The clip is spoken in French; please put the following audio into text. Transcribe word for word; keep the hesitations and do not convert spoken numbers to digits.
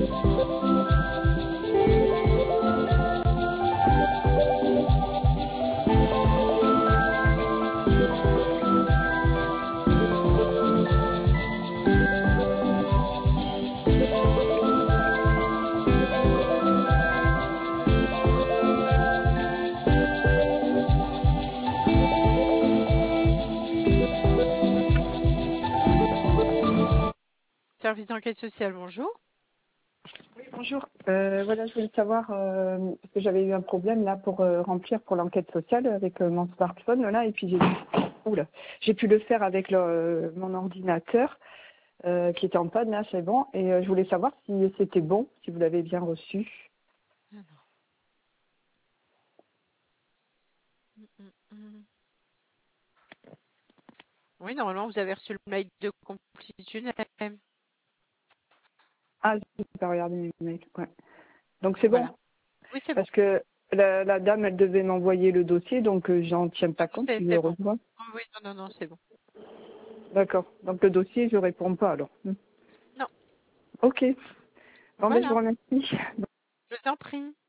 Service d'enquête sociale, bonjour. Oui, bonjour. Euh, voilà, je voulais savoir, euh, parce que j'avais eu un problème là pour euh, remplir pour l'enquête sociale avec euh, mon smartphone là, et puis j'ai oula, j'ai pu le faire avec le, euh, mon ordinateur euh, qui était en panne là, c'est bon. Et euh, je voulais savoir si c'était bon, si vous l'avez bien reçu. Alors. Mm, mm, mm. Oui, normalement, vous avez reçu le mail de complétude. Ah, je n'ai pas regardé mes mails. Ouais. Donc c'est bon, Voilà. Oui, c'est bon. parce que la, la dame, elle devait m'envoyer le dossier, donc euh, j'en tiens pas compte, C'est je le c'est bon. reçois. Oui, oui, non, non, non, c'est bon. D'accord. Donc le dossier, je réponds pas alors. Hmm. Non, Ok. Bon, ben je vous voilà. remercie. Je vous en prie.